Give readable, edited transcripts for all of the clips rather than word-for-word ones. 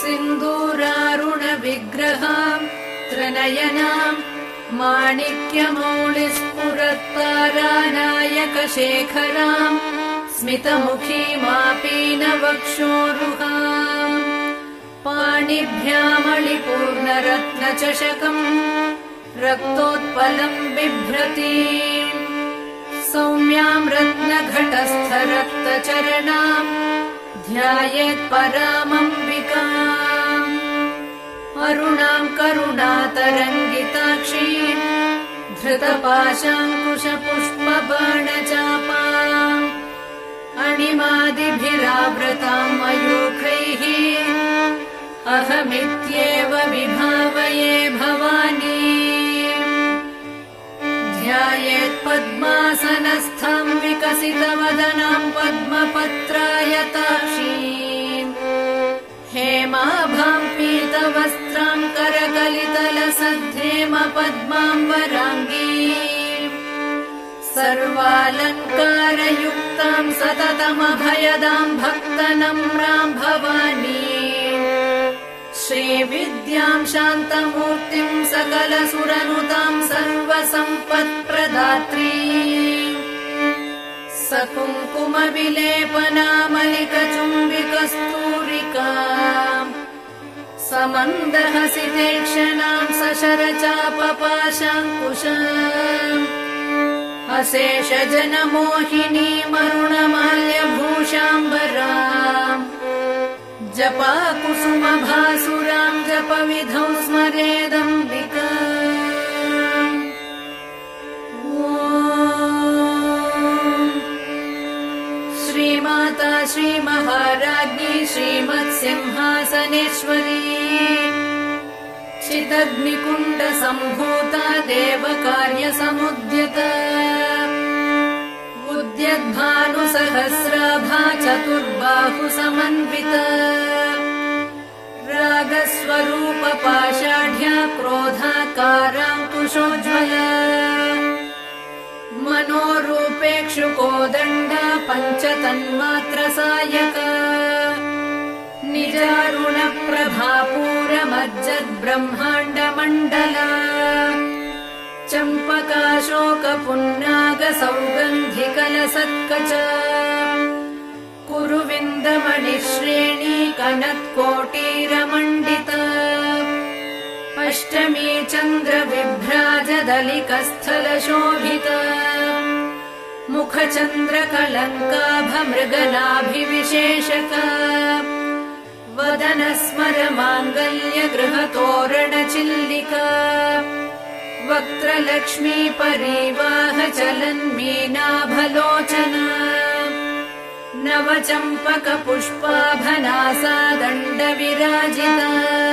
सिन्दूरारुणविग्रहाम् त्रिनयनाम् माणिक्यमौलिस्फुरत्तारानायकशेखराम् स्मितमुखीमापीनवक्षोरुहाम् पाणिभ्यामलिपूर्णरत्नचषकम् रक्तोत्पलम् बिभ्रतीम् सौम्याम् रत्नघटस्थरक्तचरणाम् ध्यायेत्परामम्बिकाम् अरुणाम् करुणातरङ्गिताक्षीम् धृतपाशाङ्कुशपुष्पबाणचापाम् अणिमादिभिरावृताम् मयूखैः अहमित्येव विभावये भवानी ध्यायेत्पद्मासनस्थम् विकसितवदनाम् पद्मपत्रायताक्षीम् हेमाभाम् पीतवस्त्राम् करकलितलसद्धेम पद्माम्बराङ्गीम् सर्वालङ्कारयुक्ताम् सततमभयदाम् भक्तनम्राम् भवानी श्रीविद्याम् शान्तमूर्तिम् सकलसुरनुताम् सर्वसम्पत्प्रदात्री सकुङ्कुमविलेपनामलिकचुम्बिकस्तूरिकाम् समन्दहसितेक्षणाम् सशरचापपाशाङ्कुशाम् अशेषजनमोहिनीमरुणमाल्यभूषाम्बराम् जपाकुसुमभासुराम् जपविधौ स्मरेदम्बिका श्रीमाता श्रीमहाराज्ञी श्रीमत्सिंहासनेश्वरी चिदग्निकुण्डसम्भूता देवकार्यसमुद्यता उद्यद्भानुसहस्राभा चतुर्बाहुसमन्विता रागस्वरूपपाषाढ्या क्रोधाकाराङ्कुशोज्ज्वला मनोरूपेक्षुकोदण्डा पञ्चतन्मात्रसायका निजारुणप्रभापूरमज्जद्ब्रह्माण्डमण्डला चम्पकाशोकपुन्नागसौगन्धिकलसत्कचा कुरुविन्दमणिश्रेणी कनत्कोटीरमण्डिता अष्टमी चन्द्रविभ्राजदलिकस्थलशोभिता मुखचन्द्रकलङ्काभमृगनाभिविशेषका वदनस्मरमाङ्गल्यगृहतोरणचिल्लिका वक्त्रलक्ष्मी परिवाहचलन्मीनाभलोचना नवचम्पकपुष्पाभनासा दण्डविराजिता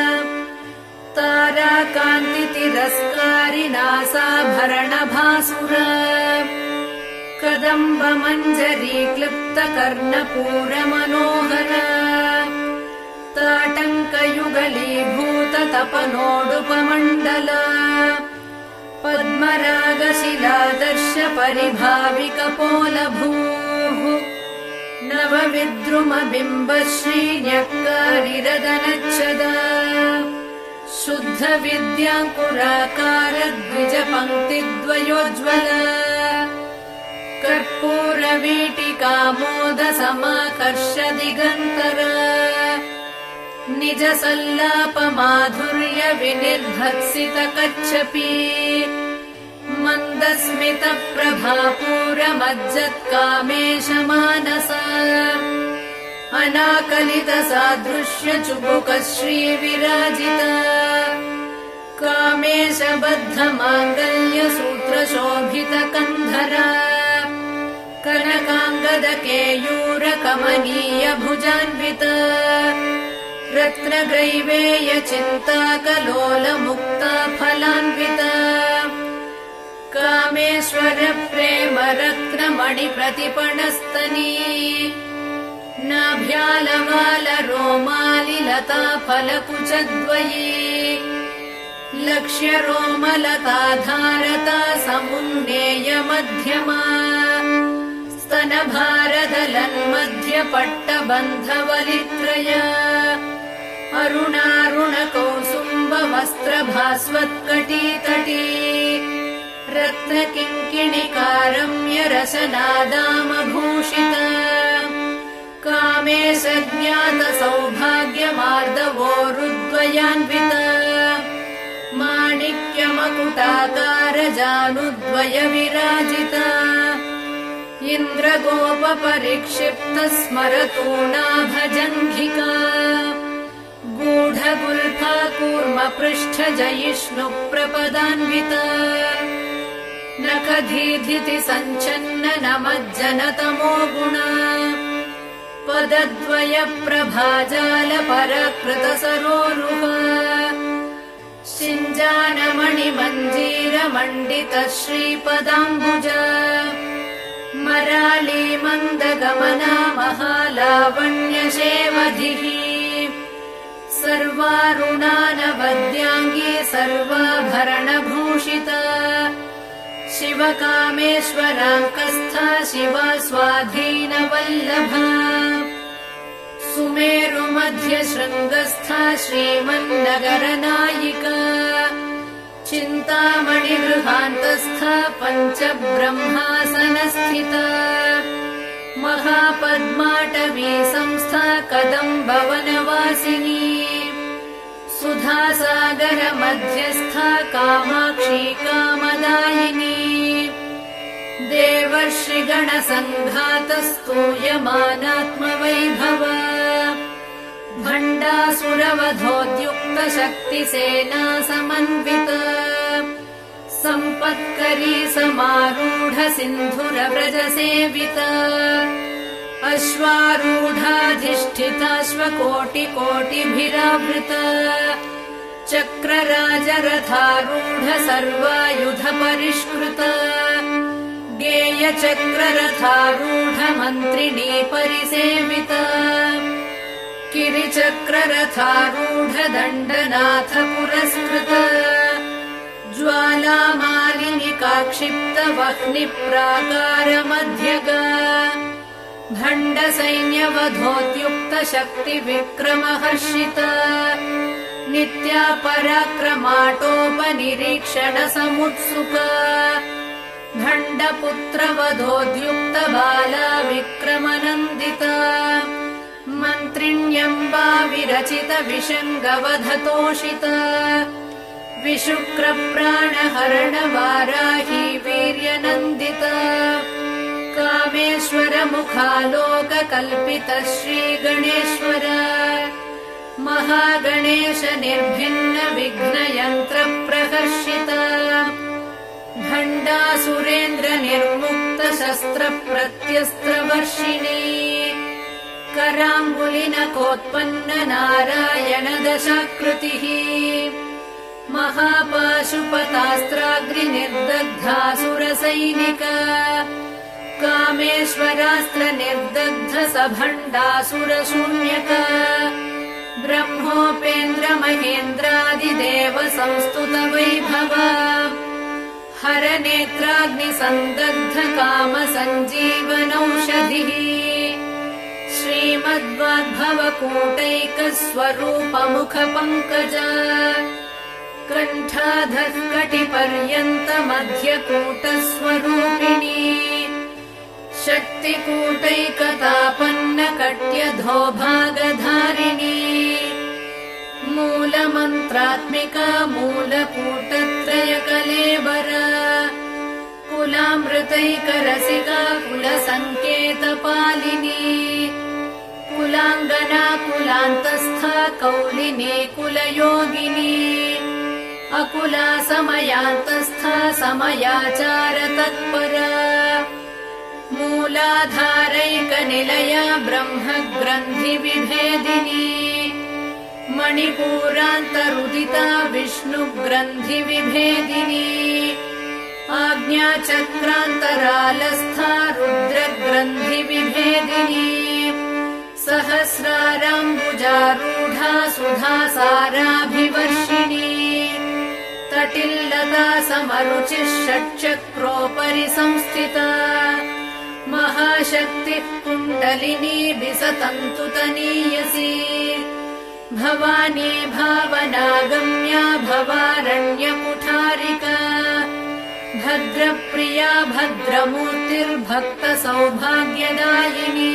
ताराकान्तितिरस्कारिनासाभरणभासुरा कदम्बमञ्जरीक्लिप्तकर्णपूरमनोहरा ताटङ्कयुगलीभूततपनोडुपमण्डला पद्मरागशिलादर्शपरिभाविकपोलभूः नवविद्रुमबिम्बश्रीन्यक्कारिरदनच्छदा शुद्धविद्याङ्कुराकारद्विजपङ्क्तिद्वयोज्ज्वला कर्पूरवीटिकामोदसमाकर्षदिगन्तरा निजसल्लापमाधुर्यविनिर्भत्सितकच्छपी मन्दस्मितप्रभापूरमज्जत्कामेशमानसा अनाकलितसादृश्यचुबुकश्रीविराजिता कामेशबद्धमाङ्गल्यसूत्रशोभितकन्धरा कनकाङ्गदकेयूरकमनीयभुजान्विता रत्नग्रैवेयचिन्ताकलोलमुक्ता फलान्विता कामेश्वरप्रेमरत्नमणिप्रतिपणस्तनी नाभ्यालवालरोमालिलता फलकुचद्वयी लक्ष्यरोमलताधारता समुन्नेयमध्यमा स्तनभारदलन्मध्यपट्टबन्धवलित्रया अरुणारुणकौसुम्बवस्त्रभास्वत्कटीतटी रत्नकिङ्किणिकारम्यरसनादामभूषिता कामे सज्ञातसौभाग्यमार्दवोरुद्वयान्विता माणिक्यमकुटाकारजानुद्वयविराजिता इन्द्रगोपपरिक्षिप्तस्मरतूणाभजङ्घिका गूढगुल्फा कूर्मपृष्ठजयिष्णुप्रपदान्विता नखदीधिति सञ्चन्न नमज्जनतमो गुणा पदद्वयप्रभाजालपरकृतसरोरुहा शिञ्जानमणिमञ्जीरमण्डितश्रीपदाम्बुजा मराली मन्दगमना महालावण्यशेवधिः सर्वारुणानवद्याङ्गी सर्वाभरणभूषिता शिवकामेश्वराङ्कस्था शिवा स्वाधीनवल्लभा सुमेरुमध्यशृङ्गस्था श्रीमन्नगरनायिका चिन्तामणिगृहान्तस्था पञ्चब्रह्मासनस्थिता महापद्माटवी संस्था कदम्बवनवासिनी सुधासागरमध्यस्था कामाक्षी कामदायिनी देवर्षिगणसङ्घातस्तूयमानात्मवैभवा भण्डासुरवधोद्युक्तशक्तिसेना समन्विता सम्पत्करी समारूढ सिन्धुरव्रजसेविता अश्वारूढाधिष्ठिताश्वकोटिकोटिभिरावृता चक्रराजरथारूढ सर्वायुधपरिष्कृता गेयचक्ररथारूढ मन्त्रिणी परिसेविता गिरिचक्ररथारूढ दण्डनाथ पुरस्कृता ज्वालामालिनि काक्षिप्त वह्निप्राकारमध्यगा भण्डसैन्यवधोद्युक्त शक्तिविक्रमहर्षिता नित्या पराक्रमाटोपनिरीक्षण समुत्सुका भण्डपुत्रवधोद्युक्त बाला विक्रमनन्दिता मन्त्रिण्यम्बा विरचित विषङ्गवधतोषिता विशुक्रप्राणहरणवाराही वीर्यनन्दिता कामेश्वर मुखालोककल्पित श्रीगणेश्वर महागणेश निर्भिन्न विघ्नयन्त्रप्रहर्षिता भण्डासुरेन्द्र निर्मुक्त शस्त्रप्रत्यस्त्रवर्षिणी कराङ्गुलिनकोत्पन्न नारायण दशाकृतिः महापाशुपतास्त्राग्निर्दग्धासुरसैनिका कामेश्वरास्त्र निर्दग्ध सभण्डासुरशून्यका ब्रह्मोपेन्द्र महेन्द्रादिदेव संस्तुत वैभवा हरनेत्राग्निसन्दग्ध काम सञ्जीवनौषधिः श्रीमद्वाग्भवकूटैकस्वरूपमुखपङ्कजा कण्ठाधः कटिपर्यन्तमध्यकूटस्वरूपिणी शक्तिकूटैकतापन्नकट्यधोभागधारिणी मूलमन्त्रात्मिका मूलकूटत्रयकलेवरा कुलामृतैकरसिका कुलसङ्केतपालिनी कुलाङ्गना कुलान्तस्था कौलिनी कुलयोगिनी अकुला समयान्तस्था समयाचार तत्परा मूलाधारैकनिलया ब्रह्मग्रन्थिविभेदिनी मणिपूरान्तरुदिता विष्णुग्रन्थिविभेदिनी आज्ञाचक्रान्तरालस्था रुद्रग्रन्थिविभेदिनी सहस्राराम्बुजारूढा सुधासाराभिवर्षिणी तटिल्लता समरुचिः षट्चक्रोपरि संस्थिता महाशक्तिः कुण्डलिनी विसतन्तुतनीयसी भवानी भावनागम्या भवारण्यकुठारिका भद्रप्रिया भद्रमूर्तिर्भक्तसौभाग्यदायिनी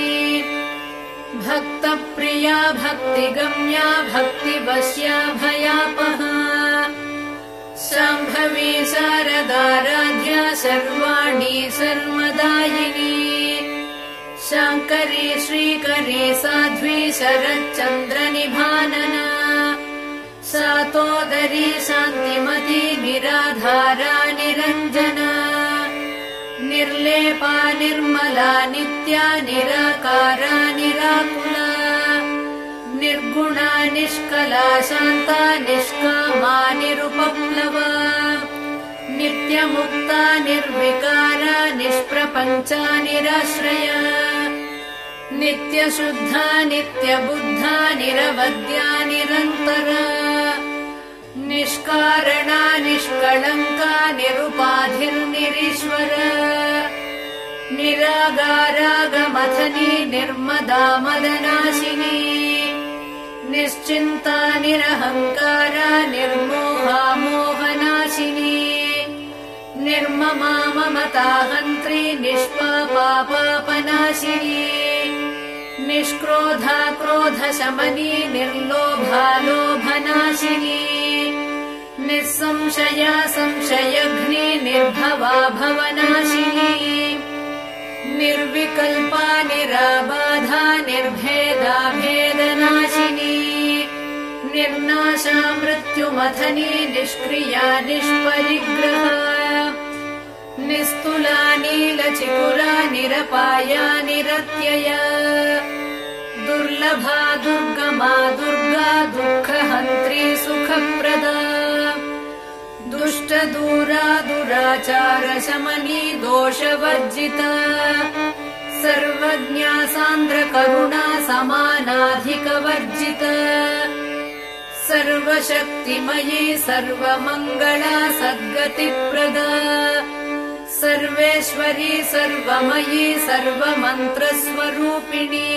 भक्तप्रिया भक्तिगम्या भक्तिवश्या भयापहा शाम्भवी शारदाराध्या सर्वाणि सर्वदायिनी शाङ्करी श्रीकरी साध्वी शरच्चन्द्रनिभानना सातोदरी शान्तिमती निराधारा निरञ्जना निर्लेपा निर्मला नित्या निराकारा निराकुला निर्गुणा निष्कला शान्ता निष्कामा निरुपप्लवा नित्यमुक्ता निर्विकारा निष्प्रपञ्चा निराश्रया नित्यशुद्धा नित्यबुद्धा निरवद्या निरन्तरा निष्कारणा निष्कळङ्का निरुपाधिर्निरीश्वरा निरागारागमथनी निर्मदा मदनाशिनी निश्चिन्ता निरहङ्कारा निर्मोहा मोहनाशिनी निर्ममा ममताहन्त्री निष्पापा पापनाशिनी निष्क्रोधा क्रोधशमनी निर्लोभा लोभनाशिनी निस्संशया संशयघ्नी निर्भवा भवनाशिनी निर्विकल्पा निराबाधा निर्भेदा भेदनाशिनी निर्नाशा मृत्युमथनी निष्क्रिया निष्परिग्रहा निस्तुला नीलचिकुरा निरपाया निरत्यया दुर्लभा दुर्गमा दुर्गा दुःखहन्त्री सुखप्रदा दुष्टदूरा दुराचारशमनी दोषवर्जिता सर्वज्ञा सान्द्रकरुणा समानाधिकवर्जिता सर्वशक्तिमयी सर्वमङ्गला सद्गतिप्रदा सर्वेश्वरी सर्वमयी सर्वमन्त्रस्वरूपिणी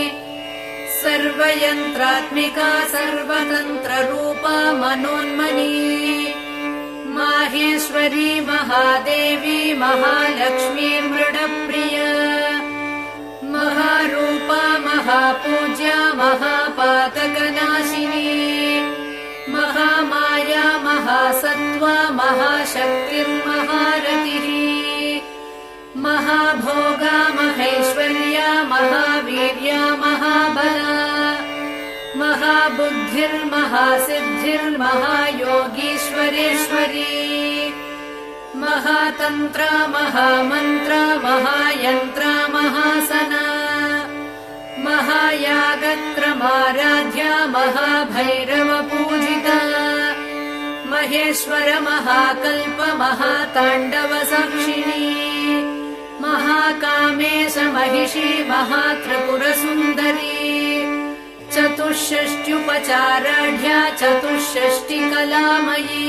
सर्वयन्त्रात्मिका सर्वतन्त्ररूपा मनोन्मनी माहेश्वरी महादेवी महालक्ष्मी मृडप्रिया महारूपा महापूज्या महापातकनाशिनी महामाया महासत्त्वा महाशक्तिर्महारतिः महाभोगा महेश्वर्या महावीर्या महाबला महाबुद्धिर्महासिद्धिर्महायोगीश्वरेश्वरी महातन्त्रा महामन्त्रा महायन्त्रा महासना महायागक्रमाराध्या महाभैरवपूजिता महेश्वर महाकल्प महाताण्डवसाक्षिणी महाकामेश महिषी महात्रिपुरसुन्दरी चतुष्षष्ट्युपचाराढ्या चतुष्षष्टिकलामयी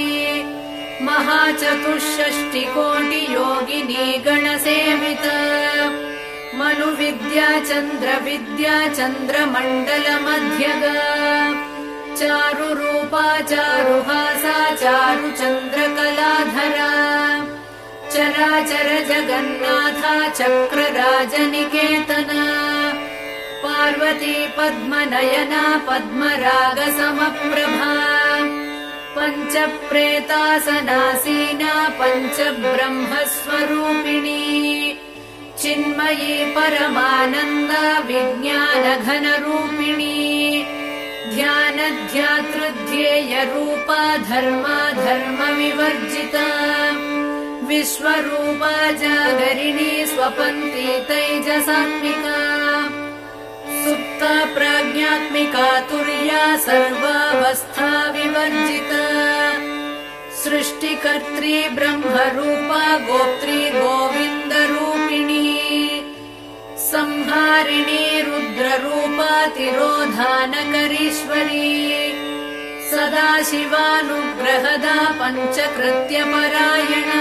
महाचतुष्षष्टिकोटियोगिनी गणसेविता मनुविद्या चन्द्रविद्या चन्द्रमण्डलमध्यगा चारुरूपा चारुहासा चारुचन्द्रकलाधरा चराचर जगन्नाथा चक्रराजनिकेतना पार्वती पद्मनयना पद्मरागसमप्रभा पञ्चप्रेतासनासीना पञ्चब्रह्मस्वरूपिणी चिन्मयी परमानन्दा विज्ञानघनरूपिणी ध्यानध्यातृध्येयरूपा धर्मा धर्मविवर्जिता विश्वरूपा जागरिणी स्वपन्ती तैजसात्मिका सुप्ता प्राज्ञात्मिका तुर्या सर्वावस्था विवर्जिता सृष्टिकर्त्री ब्रह्मरूपा गोप्त्री गोविन्दरूपिणी संहारिणी रुद्ररूपा तिरोधानकरीश्वरी सदाशिवानुग्रहदा पञ्चकृत्यपरायणा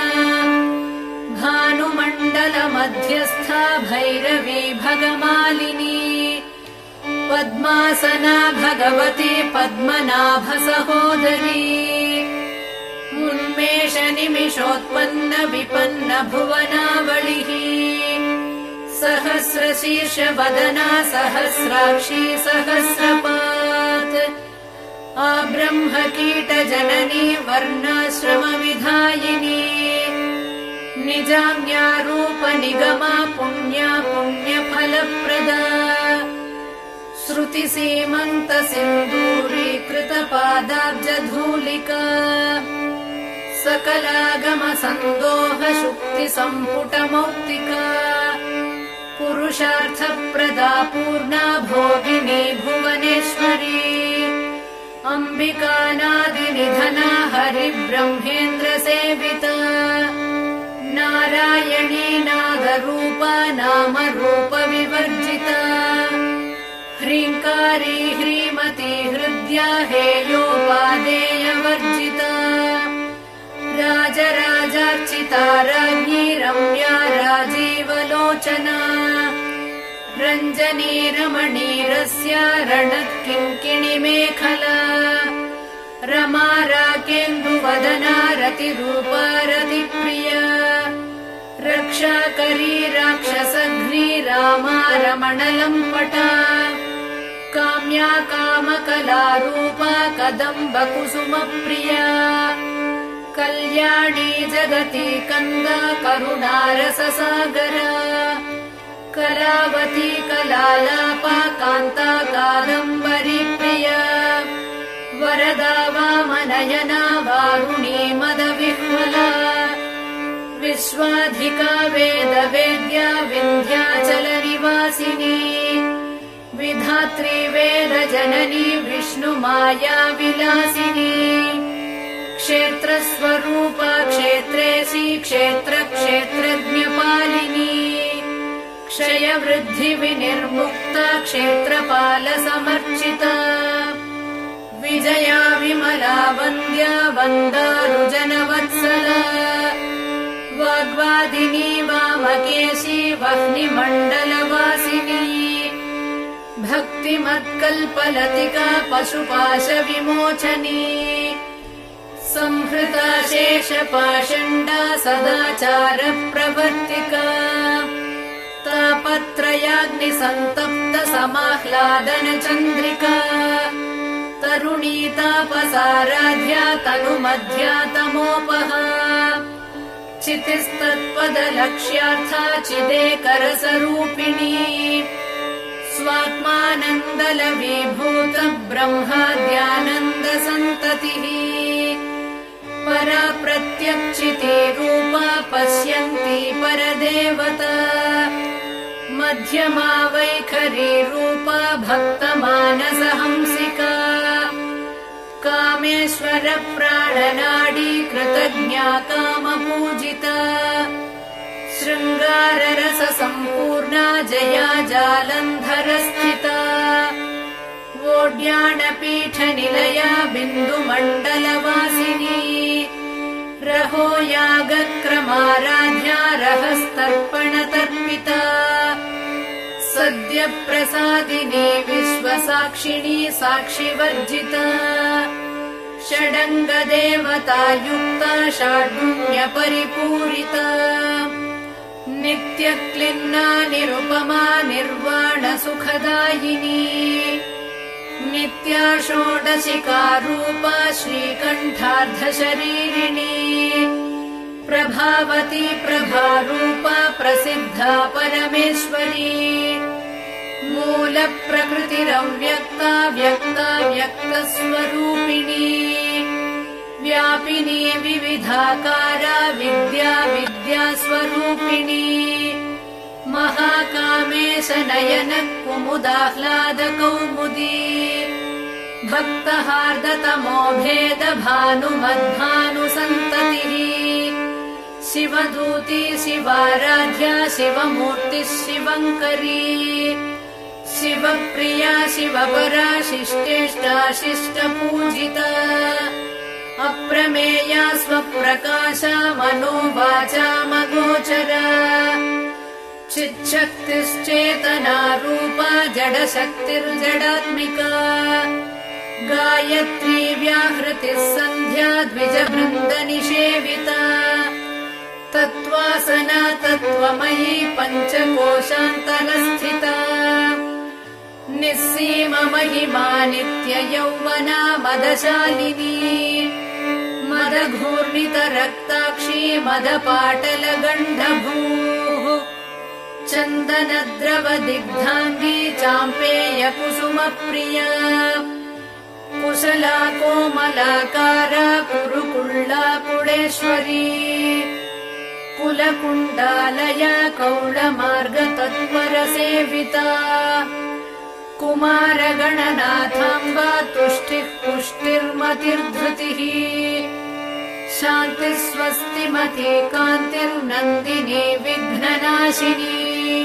भानुमण्डलमध्यस्था भैरवी भगमालिनी पद्मासना भगवती पद्मनाभ सहोदरी उन्मेष निमिषोत्पन्न विपन्न भुवनावलिः सहस्रशीर्ष वदना सहस्राक्षी सहस्रपात् आब्रह्म कीट जननी वर्णाश्रमविधायिनी निजाम्या रूप निगमा पुण्या पुण्यफलप्रदा श्रुति सीमन्त सिन्दूरीकृत पादाब्जधूलिका सकलागम सन्दोह शुक्ति सम्पुट मौक्तिका पुरुषार्थप्रदा पूर्णा भोगिनी भुवनेश्वरी अम्बिकानादिनिधना हरिब्रह्मेन्द्र सेविता नारायणी नादरूपा नामरूप विवर्जिता ह्रीङ्कारी ह्रीमती हृद्या हेयोपादेयवर्जिता राजराजार्चिता राज्ञी रम्या राजीवलोचना रञ्जनी रमणीरस्या रणत्किङ्किणी मेखला रमा राकेन्दुवदना रतिरूपा रतिप्रिया रक्षाकरी राक्षसघ्नी रामा रमणलम्पटा काम्या कामकलारूपा कदम्बकुसुमप्रिया कल्याणी जगती कन्दा करुणारससागरा करावती कलालापा कान्ता कादम्बरी प्रिया वरदा वामनयना वारुणी मदविह्वला विश्वाधिका वेदवेद्या विन्ध्याचलनिवासिनी विधात्री वेदजननी विष्णुमाया विलासिनी क्षेत्रस्वरूपा क्षेत्रेशी क्षेत्रक्षेत्रज्ञपालिनी क्षयवृद्धिविनिर्मुक्ता क्षेत्रपालसमर्चिता विजया विमला वन्द्या वन्दारुजनवत्सला वाग्वादिनी वामकेशी वह्निमण्डलवासिनी भक्तिमत्कल्पलतिका पशुपाशविमोचनी संहृता शेषपाषण्डा सदाचारप्रवर्तिका तापत्रयाग्निसन्तप्त समाह्लादनचन्द्रिका तरुणी तापसाराध्या तनुमध्या तमोपहा चितिस्तत्पदलक्ष्यार्था चिदेकरसरूपिणी स्वात्मानन्दलवीभूत ब्रह्माद्यानन्दसन्ततिः परा प्रत्यक्षिते रूपा पश्यन्ती परदेवता मध्यमा वैखरी रूपा भक्तमानसहंसिका कामेश्वर प्राणनाडी कृतज्ञा कामपूजिता शृङ्गाररससम्पूर्णा जया जालन्धरस्थिता वोड्याणपीठनिलया बिन्दुमण्डलवासिनी रहो यागक्रमाराध्या रहस्तर्पणतर्पिता सद्यप्रसादिनी विश्वसाक्षिणी साक्षिवर्जिता षडङ्गदेवतायुक्ता षाड्गुण्यपरिपूरिता नित्यक्लिन्ना निरुपमा निर्वाणसुखदायिनी नित्या षोडशिकारूपा श्रीकण्ठार्धशरीरिणी प्रभावती प्रभारूपा प्रसिद्धा परमेश्वरी मूलप्रकृतिरव्यक्ता व्यक्ता व्यक्तस्वरूपिणी व्यापिनी विविधाकारा विद्या विद्यास्वरूपिणी महाकामेशनयन कुमुदाह्लादकौमुदी भक्तहार्दतमो भेदभानुमद्भानुसन्ततिः शिवदूती शिवाराध्या शिवमूर्तिः शिवङ्करी शिवप्रिया शिवपरा शिष्टेष्टा शिष्टपूजिता अप्रमेया स्वप्रकाशा मनोवाचामगोचरा चिच्छक्तिश्चेतना रूपा जडशक्तिर्जडात्मिका गायत्री व्याहृतिः सन्ध्या द्विजवृन्दनिषेविता तत्त्वासना तत्त्वमयी पञ्चकोशान्तरस्थिता निस्सीम महिमा नित्ययौवना मदशालिनी मदघूर्णितरक्ताक्षी मदपाटलगण्डभूः चन्दनद्रवदिग्धाङ्गी चाम्पेयकुसुमप्रिया कुशला कोमलाकारा कुरुकुळ्ळा कुळेश्वरी कुलकुण्डालया कौळमार्गतत्परसेविता कुमारगणनाथाम्बा तुष्टिः पुष्टिर्मतिर्धृतिः शान्तिः स्वस्तिमती कान्तिर्नन्दिनी विघ्ननाशिनी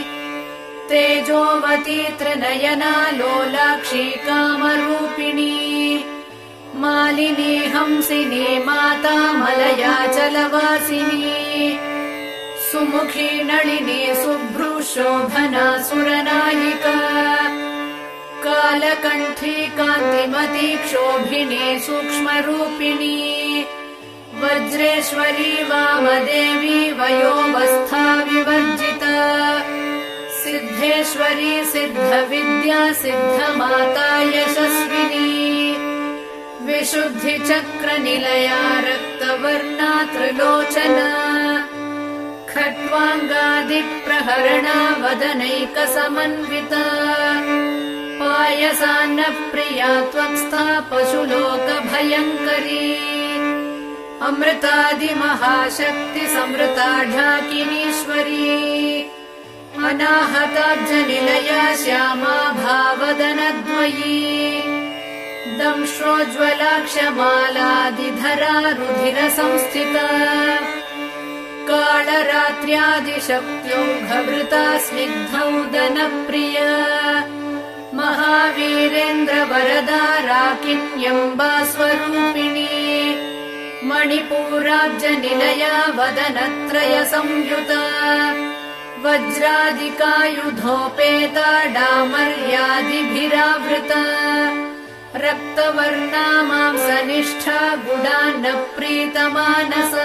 तेजोवती त्रिनयना लोलाक्षी कामरूपिणी मालिनी हंसिनी माता मलयाचलवासिनी सुमुखी नळिनी शुभ्रूशोभना सुरनायिका कालकण्ठी कान्तिमती क्षोभिनी सूक्ष्मरूपिणी वज्रेश्वरी वामदेवी वयोवस्था विवर्जिता सिद्धेश्वरी सिद्धविद्या सिद्धमाता यशस्विनी विशुद्धिचक्रनिलया रक्तवर्णा त्रिलोचना खट्वाङ्गादिप्रहरणा वदनैकसमन्विता पायसान्नप्रिया त्वक्स्था पशुलोकभयङ्करी अमृतादिमहाशक्तिसमृता ढाकिनीश्वरी अनाहताब्जनिलया श्यामा भावदनद्वयी दंश्रोज्ज्वलाक्षमालादिधरा रुधिरसंस्थिता कालरात्र्यादिशक्त्यौघभृता स्निग्धौदनप्रिया महावीरेन्द्रवरदा राकिन्यम्बा स्वरूपिणी मणिपूराब्जनिलया वदनत्रयसंयुता वज्रादिकायुधोपेता डामर्यादिभिरावृता रक्तवर्णा मांसनिष्ठा गुडान्नप्रीतमानसा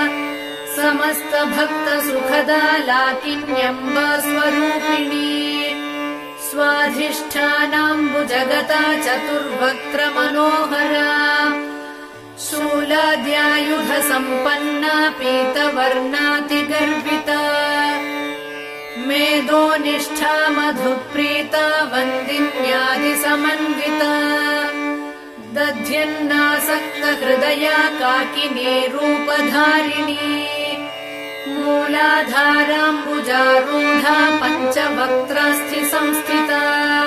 समस्तभक्तसुखदा लाकिन्यम्बा स्वरूपिणी स्वाधिष्ठानाम्बुजगता चतुर्वक्त्रमनोहरा शूलाद्यायुधसम्पन्ना पीतवर्णातिगर्विता मेदोनिष्ठा मधुप्रीता वन्दिन्यादिसमन्विता दध्यन्नासक्तहृदया काकिनी रूपधारिणी मूलाधाराम्बुजारूढा पञ्चवक्त्रास्थिसंस्थिता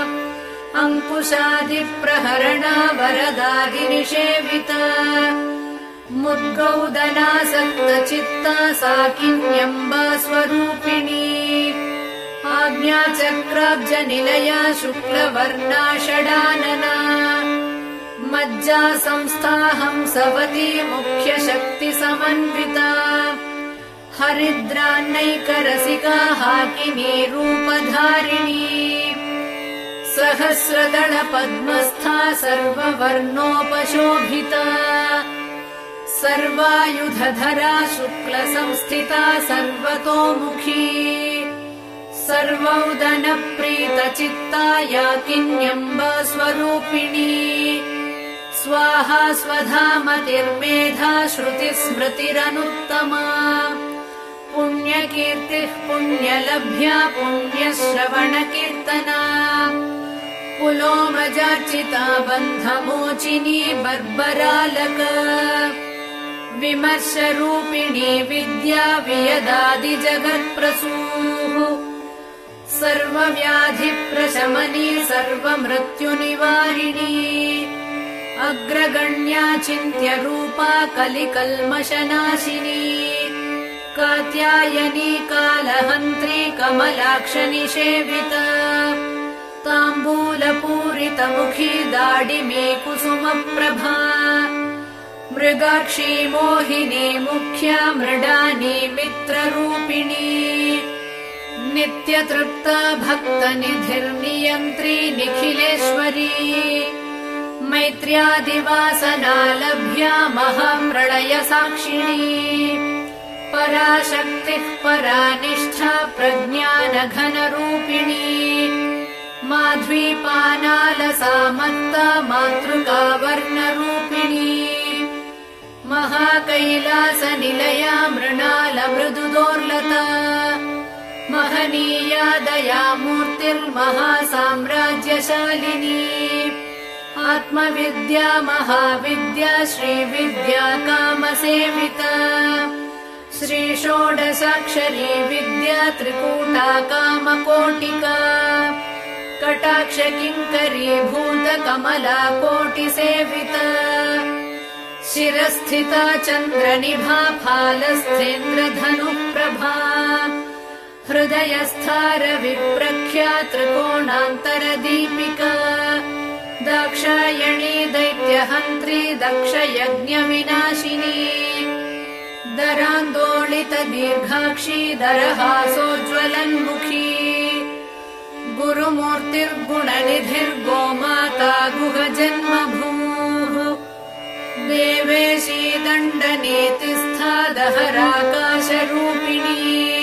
अङ्कुशादिप्रहरणा वरदादिनिषेविता मुद्गौदनासक्तचित्ता साकिन्यम्बा स्वरूपिणी आज्ञाचक्राब्जनिलया शुक्लवर्णा षडानना मज्जा संस्था हंसवती मुख्यशक्तिसमन्विता हरिद्रान्नैकरसिका हाकिनी रूपधारिणी सहस्रदलपद्मस्था सर्ववर्णोपशोभिता सर्वायुधधरा शुक्लसंस्थिता सर्वतोमुखी सर्वौदनप्रीतचित्ता याकिन्यम्बा स्वरूपिणी स्वाहा स्वधामतिर्मेधा श्रुतिस्मृतिरनुत्तमा पुण्यकीर्तिः पुण्यलभ्या पुण्यश्रवणकीर्तना पुलोमजार्चिता बन्धमोचिनी बर्बरालक विमर्शरूपिणी विद्या वियदादिजगत्प्रसूः सर्वव्याधिप्रशमनी सर्वमृत्युनिवारिणी अग्रगण्या चिन्त्यरूपा कलिकल्मषनाशिनी कात्यायनी कालहन्त्री कमलाक्षनिषेविता ताम्बूलपूरितमुखी दाडिमे कुसुमप्रभा मृगाक्षी मोहिनी मुख्या मृडानी मित्ररूपिणी नित्यतृप्ता भक्तनिधिर्नियन्त्री निखिलेश्वरी मैत्र्यादिवासनालभ्या महाप्रलयसाक्षिणी पराशक्तिः परानिष्ठा प्रज्ञानघनरूपिणी माध्वीपानालसामत्ता मातृकावर्णरूपिणी महाकैलासनिलया मृणालमृदुदोर्लता महनीया दयामूर्तिर्महासाम्राज्यशालिनी आत्मविद्या महाविद्या श्रीविद्या कामसेविता श्रीषोडशाक्षरी विद्या त्रिकूटा कामकोटिका कटाक्षकिङ्करीभूतकमला कोटिसेविता शिरस्थिता चन्द्रनिभा फालस्थेन्द्रधनुप्रभा हृदयस्थारविप्रख्या त्रिकोणान्तरदीपिका दाक्षायणी दैत्यहन्त्री दक्षयज्ञविनाशिनी दरान्दोलितदीर्घाक्षी दरहासोज्ज्वलन्मुखी गुरुमूर्तिर्गुणनिधिर्गोमाता गुहजन्मभूः देवेशी दण्डनीतिस्था दहराकाशरूपिणी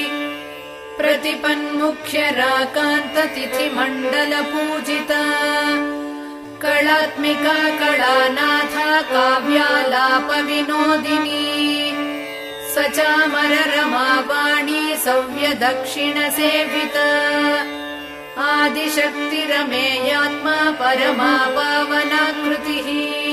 प्रतिपन्मुख्यराकान्ततिथिमण्डलपूजिता कलात्मिका कलानाथा काव्यालापविनोदिनी सचामररमावाणी सव्यदक्षिणसेविता आदिशक्तिरमेयात्मा परमा पावनाकृतिः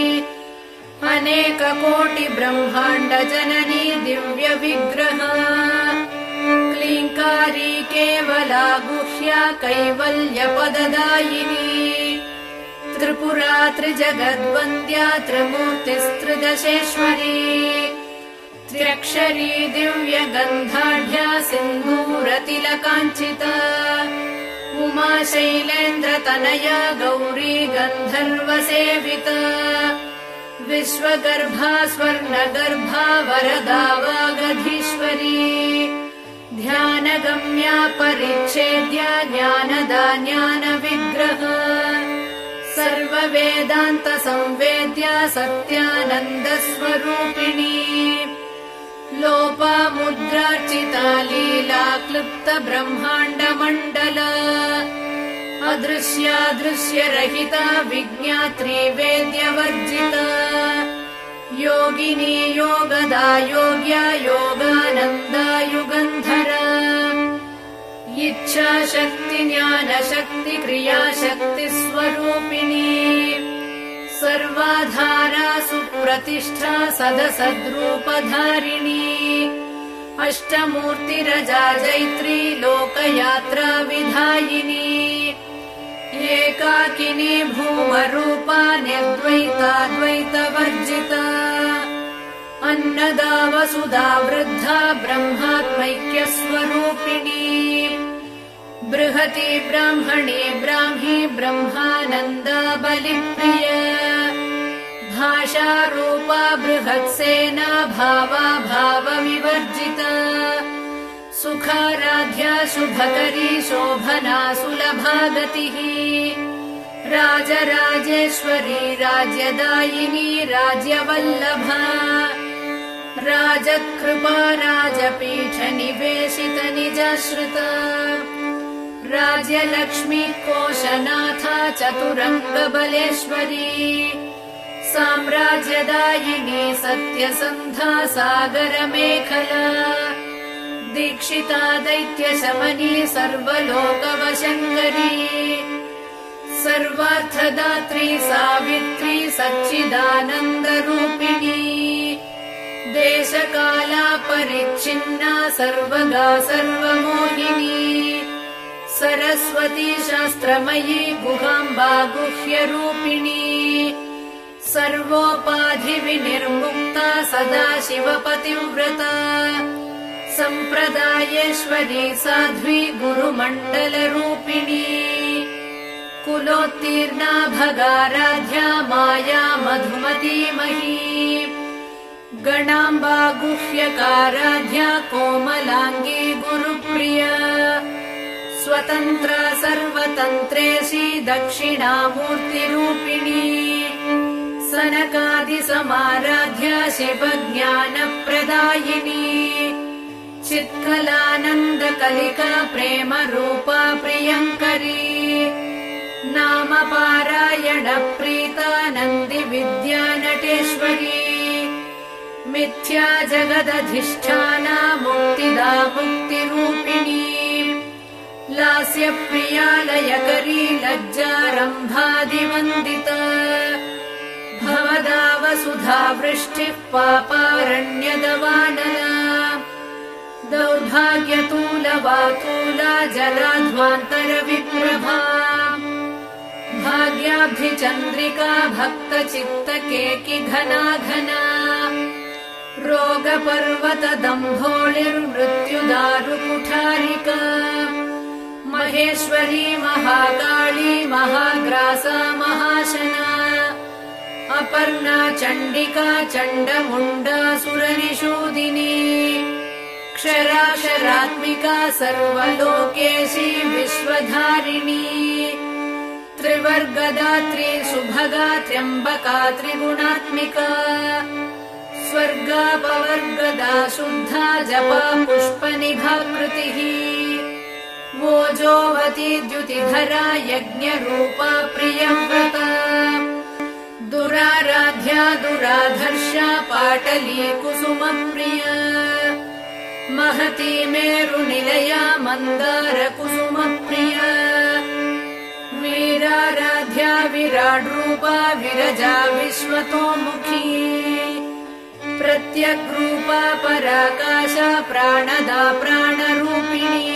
अनेककोटिब्रह्माण्डजननी दिव्यविग्रहा क्लीङ्कारी केवला गुह्या कैवल्यपददायिनी त्रिपुरा त्रिजगद्वन्द्या त्रिमूर्तिस्त्रिदशेश्वरी त्र्यक्षरी दिव्यगन्धाढ्या सिन्दूरतिलकाञ्चिता उमा शैलेन्द्रतनया गौरी गन्धर्वसेविता विश्वगर्भा स्वर्णगर्भा वरदा वागधीश्वरी ध्यानगम्या परिच्छेद्या ज्ञानदा ज्ञानविग्रहा सर्ववेदान्तसंवेद्या सत्यानन्दस्वरूपिणी लोपामुद्रार्चिता लीला क्लुप्तब्रह्माण्डमण्डला अदृश्यादृश्यरहिता विज्ञात्री वेद्यवर्जिता योगिनी योगदा योग्या योगानन्दा युगन्धरा इच्छाशक्ति ज्ञानशक्ति क्रियाशक्तिस्वरूपिणी सर्वाधारा सुप्रतिष्ठा सदसद्रूपधारिणी अष्टमूर्तिरजा जैत्री लोकयात्रा विधायिनी एकाकिनी भूमरूपा निर्द्वैताद्वैतवर्जिता अन्नदा वसुधा वृद्धा ब्रह्मात्मैक्यस्वरूपिणी बृहती ब्राह्मणी ब्राह्मी ब्रह्मानन्दा बलिप्रिया भाषारूपा बृहत्सेना भावा भावविवर्जिता सुखाराध्या शुभकरी शोभना सुलभा गतिः राजराजेश्वरी राज्यदायिनी राज्यवल्लभा राजत्कृपा राजपीठनिवेशित निजाश्रिता राज्यलक्ष्मी कोशनाथा चतुरङ्गबलेश्वरी साम्राज्यदायिनी सत्यसन्धा सागरमेखला दीक्षिता दैत्यशमनी सर्वलोकवशङ्करी सर्वार्थदात्री सावित्री सच्चिदानन्दरूपिणी देशकाला परिच्छिन्ना सर्वगा सर्वमोहिनी सरस्वती शास्त्रमयी गुहाम्बा गुह्यरूपिणी सर्वोपाधिविनिर्मुक्ता सदा शिवपतिव्रता सम्प्रदायेश्वरी साध्वी गुरुमण्डलरूपिणी कुलोत्तीर्णा भगाराध्या माया मधुमतीमही गणाम्बा गुह्यकाराध्या कोमलाङ्गी गुरुप्रिया स्वतन्त्रा सर्वतन्त्रेशी दक्षिणामूर्तिरूपिणी सनकादिसमाराध्या शिवज्ञानप्रदायिनी चित्कलानन्दकलिका प्रेमरूपा प्रियङ्करी नामपारायणप्रीता नन्दिविद्या नटेश्वरी मिथ्या जगदधिष्ठाना मुक्तिदा मुक्तिरूपिणी लास्यप्रियालयकरी लज्जारम्भादिवन्दिता भवदावसुधा वृष्टिः पापारण्यदवानला दौर्भाग्यतूलवातूला जलाध्वान्तरविप्रभा भाग्याब्धिचन्द्रिका भक्तचित्तकेकि घना घना रोगपर्वतदम्भोळिर्मृत्युदारुकुठारिका महेश्वरी महाकाली महाग्रासा महाशना अपर्णा चण्डिका चण्डमुण्डासुरनिषूदिनी क्षराक्षरात्मिका सर्वलोकेशी विश्वधारिणी त्रिवर्गदात्री सुभगा त्र्यम्बका त्रिगुणात्मिका स्वर्गापवर्गदा शुद्धा जपा पुष्पनिभाकृतिः वोजोवती द्युतिधरा यज्ञरूपा प्रियव्रता दुराराध्या दुराधर्षा पाटली कुसुमप्रिया महती मेरुनिलया मन्दारकुसुमप्रिया वीराराध्या विराड्रूपा विरजा विश्वतोमुखी प्रत्यग्रूपा पराकाशा प्राणदा प्राणरूपिणी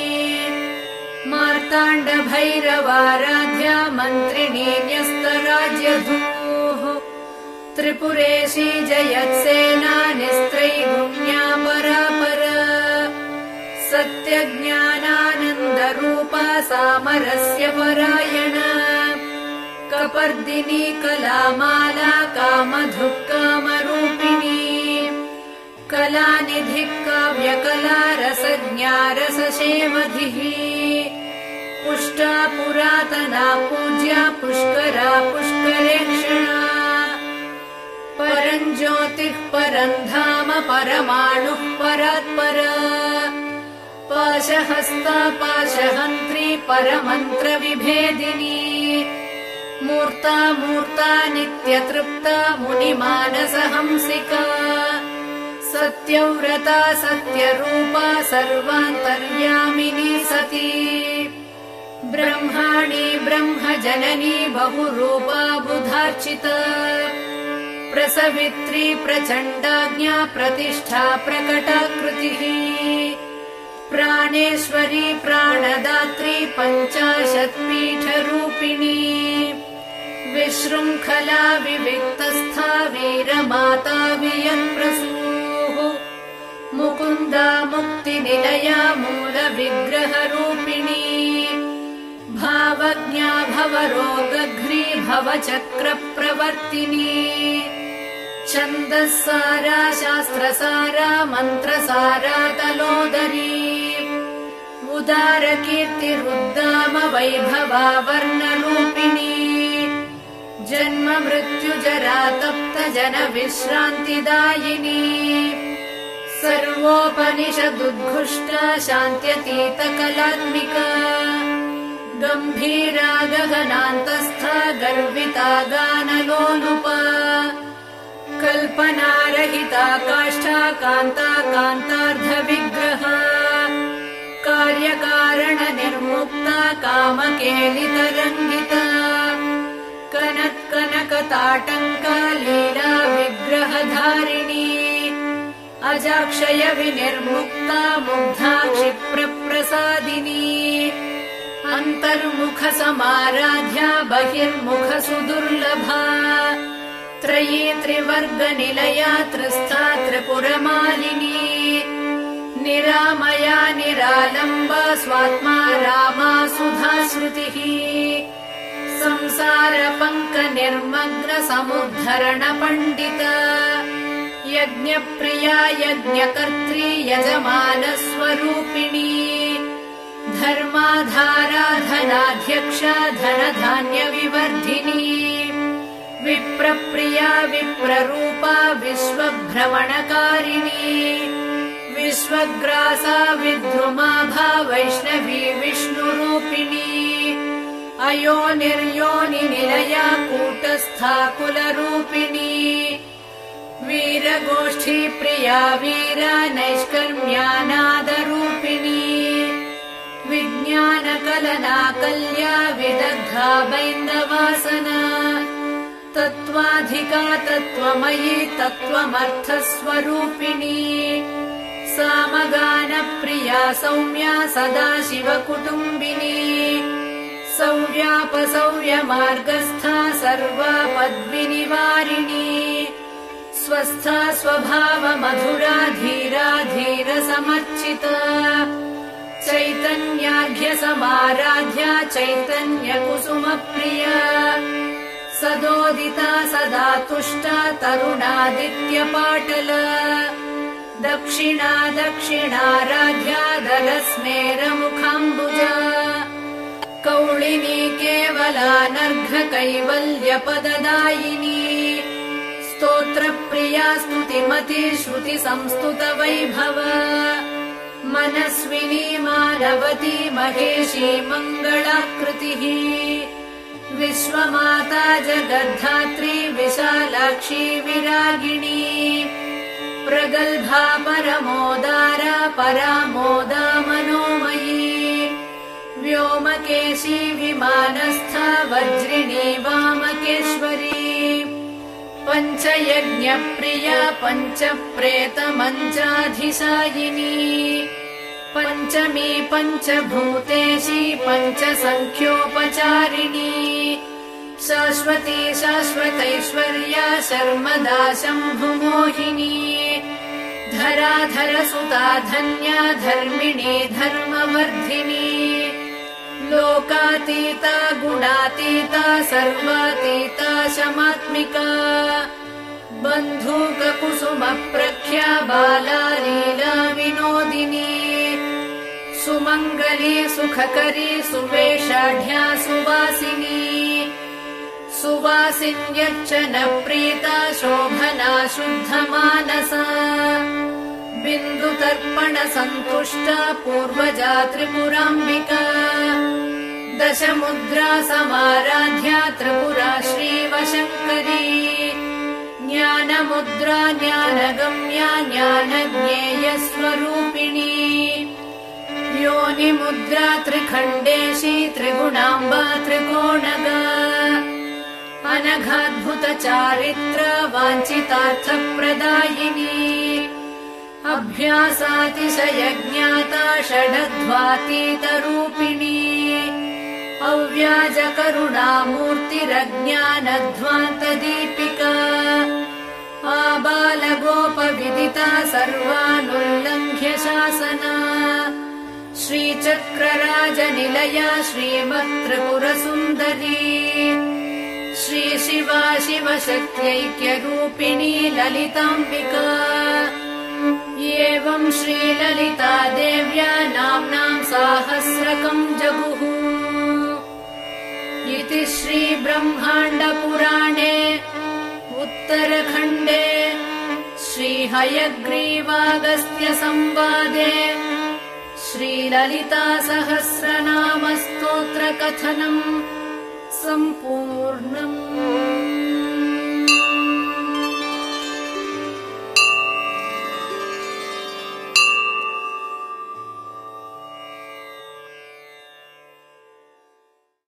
मार्ताण्डभैरवाराध्या मन्त्रिणी न्यस्तराज्यधूः त्रिपुरेशी जयत्सेना निस्त्रैगुण्या परापरा सत्यज्ञानानन्दरूपा सामरस्य परायणा कपर्दिनी कलामाला कामधुक्कामरूपिणी कलानिधिः काव्यकला रसज्ञा रससेवधिः पुष्टा पुरातना पूज्या पुष्करा पुष्करेक्षणा परञ्ज्योतिः परन्धाम परमाणुः परात्परा पाशहस्ता पाशहन्त्री परमन्त्रविभेदिनी मूर्ता मूर्ता नित्यतृप्ता मुनिमानसहंसिका सत्यव्रता सत्यरूपा सर्वान्तर्यामिनी सती ब्रह्माणि ब्रह्मजननी बहुरूपा बुधार्चिता प्रसवित्री प्रचण्डाज्ञा प्रतिष्ठा प्रकटाकृतिः प्राणेश्वरी प्राणदात्री पञ्चाशत्पीठरूपिणी विशृङ्खला विविक्तस्था वीरमाता वियत्प्रसूः मुकुन्दा मुक्तिनिलया मूलविग्रहरूपिणी भावज्ञा भवरोगघ्री भवचक्रप्रवर्तिनी छन्दःसारा शास्त्रसारा मन्त्रसारा तलोदरी उदारकीर्तिरुद्दाम वैभवा वर्णरूपिणी जन्म मृत्युजरा तप्त जन विश्रान्तिदायिनी सर्वोपनिषदुद्घुष्टा शान्त्यतीत कलात्मिका गम्भीरा गगनान्तस्था गर्विता गानलोलुपा कल्पनारहिता काष्ठा कान्ता कान्तार्धविग्रहा कार्यकारण निर्मुक्ता कामकेलितरङ्गिता कनत्कनकताटङ्का लीला विग्रहधारिणी अजाक्षय विनिर्मुक्ता मुग्धा क्षिप्रप्रसादिनी अन्तर्मुख समाराध्या बहिर्मुख सुदुर्लभा त्रयी त्रिवर्गनिलया त्रिस्था त्रिपुरमालिनी निरामया निरालम्बा स्वात्मा रामा सुधाश्रुतिः संसारपङ्कनिर्मग्न समुद्धरण पण्डिता यज्ञप्रिया यज्ञकर्त्री यजमानस्वरूपिणी धर्माधारा धनाध्यक्षा धनधान्यविवर्धिनी विप्रप्रिया विप्ररूपा विश्वभ्रमणकारिणी विश्वग्रासा विद्रुमाभा वैष्णवी विष्णुरूपिणी अयोनिर्योनिनिलया कूटस्था कुलरूपिणी वीरगोष्ठी प्रिया वीरा नैष्कर्म्यानादरूपिणी विज्ञानकलनाकल्या विदग्धा बैन्दवासना तत्त्वाधिका तत्त्वमयी तत्त्वमर्थस्वरूपिणी सामगानप्रिया सौम्या सदाशिवकुटुम्बिनी सौव्यापसौव्यमार्गस्था सर्वापद्विनिवारिणी स्वस्था स्वभावमधुरा धीरा धीरसमर्चिता चैतन्याढ्यसमाराध्या चैतन्यकुसुमप्रिया सदोदिता सदा तुष्टा तरुणादित्यपाटला दक्षिणा दक्षिणाराध्या दलस्मेरमुखाम्बुजा कौलिनी केवलानर्घ कैवल्यपददायिनी स्तोत्रप्रिया स्तुतिमती श्रुतिसंस्तुतवैभव मनस्विनी मानवती महेशी मङ्गलाकृतिः विश्वमाता जगद्धात्री विशालाक्षी विरागिणी प्रगल्भा परमोदारा परामोदा मनोमयी व्योमकेशी विमानस्था वज्रिणी वामकेश्वरी पञ्चयज्ञप्रिया पञ्चप्रेतमञ्चाधिशायिनी पञ्चमी पञ्चभूतेशी पञ्चसङ्ख्योपचारिणी शाश्वती शाश्वतैश्वर्या शर्मदा शम्भुमोहिनी धराधरसुता धन्या धर्मिणी धर्मवर्धिनी लोकातीता गुणातीता सर्वातीता शमात्मिका बन्धूककुसुमप्रख्या बाला लीला विनोदिनी सुमङ्गली सुखकरी सुवेशाढ्या सुवासिनी सुवासिन्यर्चनप्रीता शोभना शुद्धमानसा बिन्दुतर्पणसन्तुष्टा पूर्वजा त्रिपुराम्बिका दशमुद्रा समाराध्या त्रिपुरा श्रीवशङ्करी ज्ञानमुद्रा ज्ञानगम्या ज्ञानज्ञेयस्वरूपिणी योनिमुद्रा त्रिखण्डेशी त्रिगुणाम्बा त्रिकोणगा अनघाद्भुतचारित्र वाञ्छितार्थप्रदायिनी अभ्यासातिशयज्ञाता षडध्वातीतरूपिणी अव्याजकरुणामूर्तिरज्ञानध्वान्तदीपिका आबालगोपविदिता सर्वानुल्लङ्घ्य शासना श्रीचक्रराजनिलया श्रीमत्त्रिपुरसुन्दरी श्रीशिवा शिवशक्त्यैक्यरूपिणी ललिताम्बिका एवं श्रीललिता देव्या नाम्नां साहस्रकं जगुः इति श्रीब्रह्माण्डपुराणे उत्तरखण्डे श्रीहयग्रीवागस्त्यसंवादे श्रीललितासहस्रनामस्तोत्रकथनम् सम्पूर्णम्।